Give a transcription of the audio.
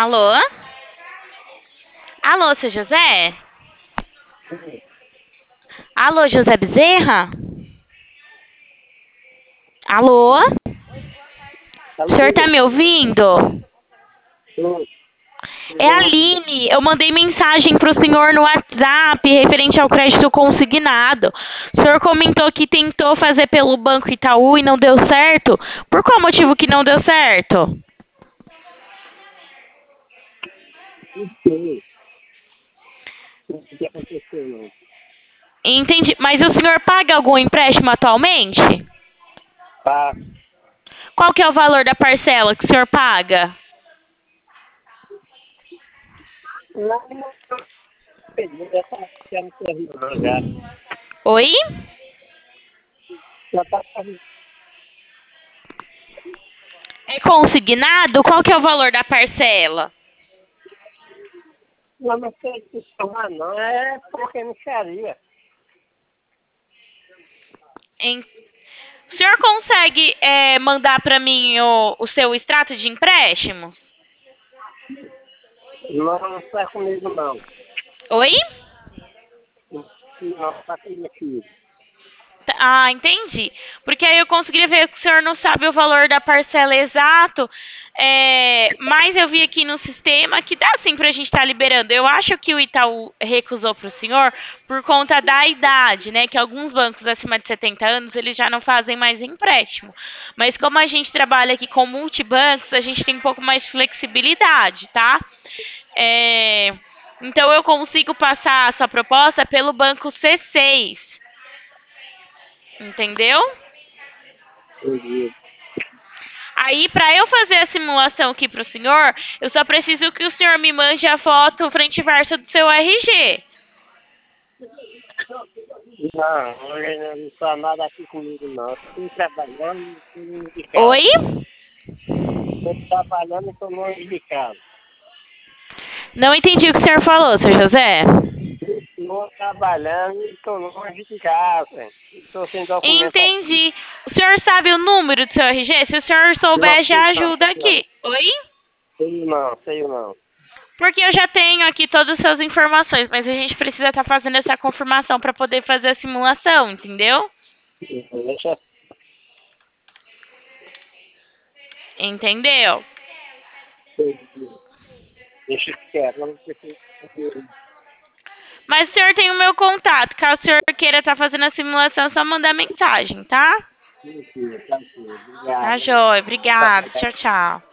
Alô? Alô, seu José? Alô, José Bezerra? Alô? O senhor tá me ouvindo? É a Aline. Eu mandei mensagem pro senhor no WhatsApp referente ao crédito consignado. O senhor comentou que tentou fazer pelo Banco Itaú e não deu certo. Por qual motivo que não deu certo? Não sei o que aconteceu, não. Entendi. Mas o senhor paga algum empréstimo atualmente? Tá. Qual que é o valor da parcela que o senhor paga? Lá não peguei essa quero terminar já. Oi? Já tá fazendo. É consignado? Qual que é o valor da parcela? Não sei o que chamar, não. É porque mixaria. Em- O senhor consegue mandar para mim o seu extrato de empréstimo? Não está comigo, não. Oi? Não está comigo. Ah, entendi. Porque aí eu conseguiria ver que o senhor não sabe o valor da parcela exato, mas eu vi aqui no sistema que dá sim para a gente estar liberando. Eu acho que o Itaú recusou para o senhor por conta da idade, né? Que alguns bancos acima de 70 anos eles já não fazem mais empréstimo. Mas como a gente trabalha aqui com multibancos, a gente tem um pouco mais de flexibilidade, tá? É, então eu consigo passar a sua proposta pelo banco C6. Entendeu? Entendi. Aí, para eu fazer a simulação aqui pro senhor, eu só preciso que o senhor me mande a foto frente e verso do seu RG. Não, hoje não está nada aqui comigo, não. Estou trabalhando e estou longe de casa. Oi? Estou trabalhando e estou longe de casa. Não entendi o que o senhor falou, seu José. Estou trabalhando e estou longe de casa. Estou sem documento aqui. Entendi. O senhor sabe o número do seu RG? Se o senhor Não, souber, já não, ajuda não. aqui. Oi? Sei não, sei não. Porque eu já tenho aqui todas as suas informações, mas a gente precisa estar fazendo essa confirmação para poder fazer a simulação, entendeu? Deixa. Entendeu? Deixa quieto, não precisa. Mas o senhor tem o meu contato. Caso o senhor queira estar fazendo a simulação, é só mandar mensagem, tá? Mentira, tranquilo. Tá, Obrigado. joia. Obrigada. Tchau, tchau.